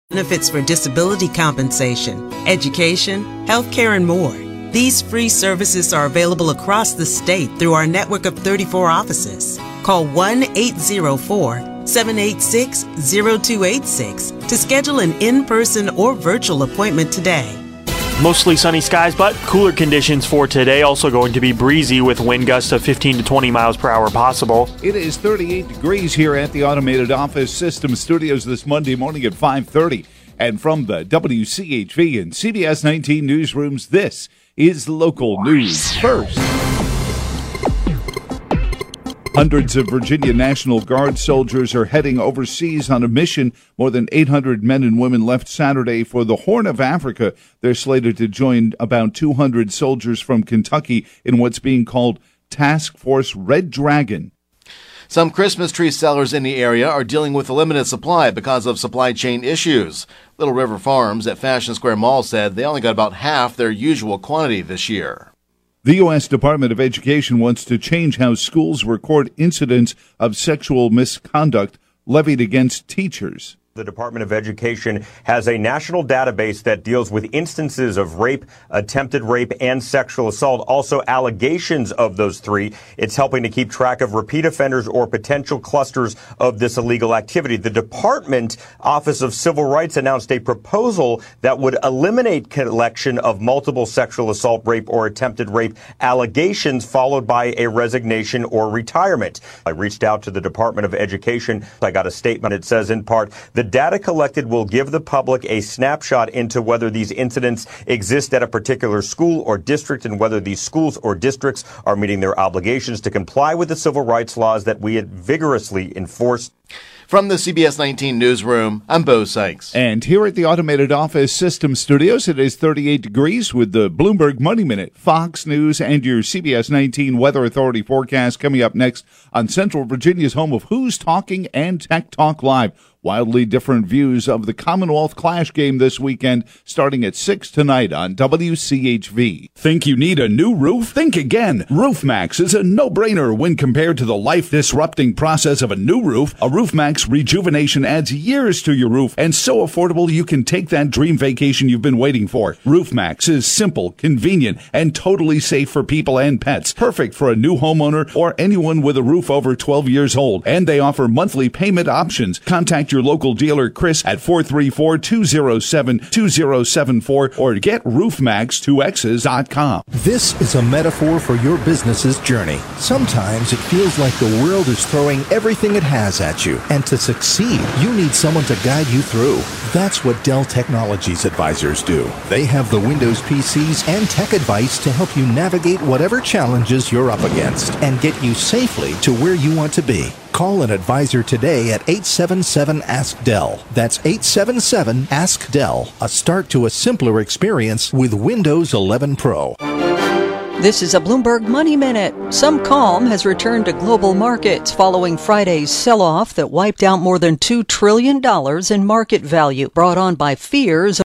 benefits for disability compensation, education, healthcare, and more. These free services are available across the state through our network of 34 offices. Call 1-804-786-0286 to schedule an in-person or virtual appointment today. Mostly sunny skies, but cooler conditions for today. Also going to be breezy with wind gusts of 15 to 20 miles per hour possible. It is 38 degrees here at the Automated Office System Studios this Monday morning at 5:30. And from the WCHV and CBS 19 newsrooms, this is Local News First. Hundreds of Virginia National Guard soldiers are heading overseas on a mission. More than 800 men and women left Saturday for the Horn of Africa. They're slated to join about 200 soldiers from Kentucky in what's being called Task Force Red Dragon. Some Christmas tree sellers in the area are dealing with a limited supply because of supply chain issues. Little River Farms at Fashion Square Mall said they only got about half their usual quantity this year. The U.S. Department of Education wants to change how schools record incidents of sexual misconduct levied against teachers. The Department of Education has a national database that deals with instances of rape, attempted rape, and sexual assault, also allegations of those three. It's helping to keep track of repeat offenders or potential clusters of this illegal activity. The Department Office of Civil Rights announced a proposal that would eliminate collection of multiple sexual assault, rape, or attempted rape allegations, followed by a resignation or retirement. I reached out to the Department of Education. I got a statement. It says, in part, the data collected will give the public a snapshot into whether these incidents exist at a particular school or district and whether these schools or districts are meeting their obligations to comply with the civil rights laws that we vigorously enforce. From the CBS 19 newsroom, I'm Bo Sykes. And here at the Automated Office System Studios, it is 38 degrees with the Bloomberg Money Minute, Fox News, and your CBS 19 Weather Authority forecast coming up next on Central Virginia's home of Who's Talking and Tech Talk Live. Wildly different views of the Commonwealth Clash game this weekend, starting at 6 tonight on WCHV. Think you need a new roof? Think again. RoofMax is a no-brainer when compared to the life-disrupting process of a new roof. A RoofMax rejuvenation adds years to your roof and so affordable you can take that dream vacation you've been waiting for. RoofMax is simple, convenient, and totally safe for people and pets. Perfect for a new homeowner or anyone with a roof over 12 years old. And they offer monthly payment options. Contact your local dealer, Chris, at 434-207-2074 or get RoofMax2Xs.com. This is a metaphor for your business's journey. Sometimes it feels like the world is throwing everything it has at you. And to succeed, you need someone to guide you through. That's what Dell Technologies advisors do. They have the Windows PCs and tech advice to help you navigate whatever challenges you're up against and get you safely to where you want to be. Call an advisor today at 877-ASK-DELL. That's 877-ASK-DELL. A start to a simpler experience with Windows 11 Pro. This is a Bloomberg Money Minute. Some calm has returned to global markets following Friday's sell-off that wiped out more than $2 trillion in market value, brought on by fears